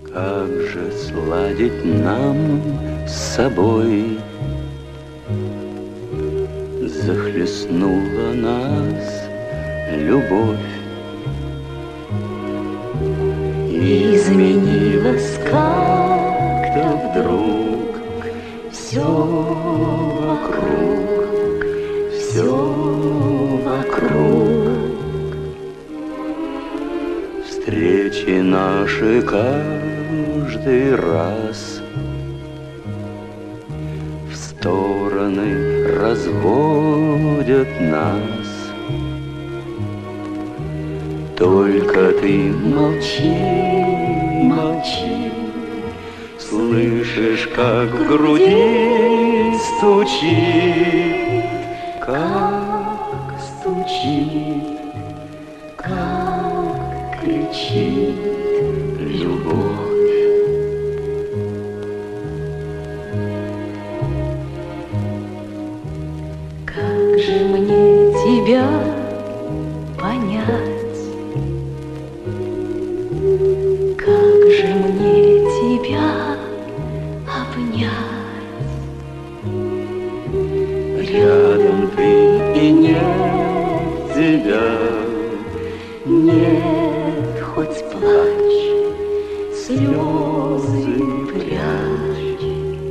Как же сладить нам с собой? Захлестнула нас любовь, и изменилось как-то вдруг все вокруг, все вокруг. Встречи наши каждый раз в стороны разводят нас. Только ты молчи, молчи, слышишь, как в груди стучит, как стучит, как кричит любовь. Как же мне тебя понять? Как же мне тебя обнять? рядом ты и нет тебя. Нет, хоть плачь, слезы прячь.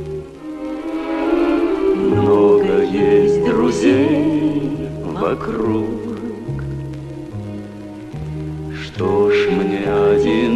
Много есть друзей вокруг. Что ж мне один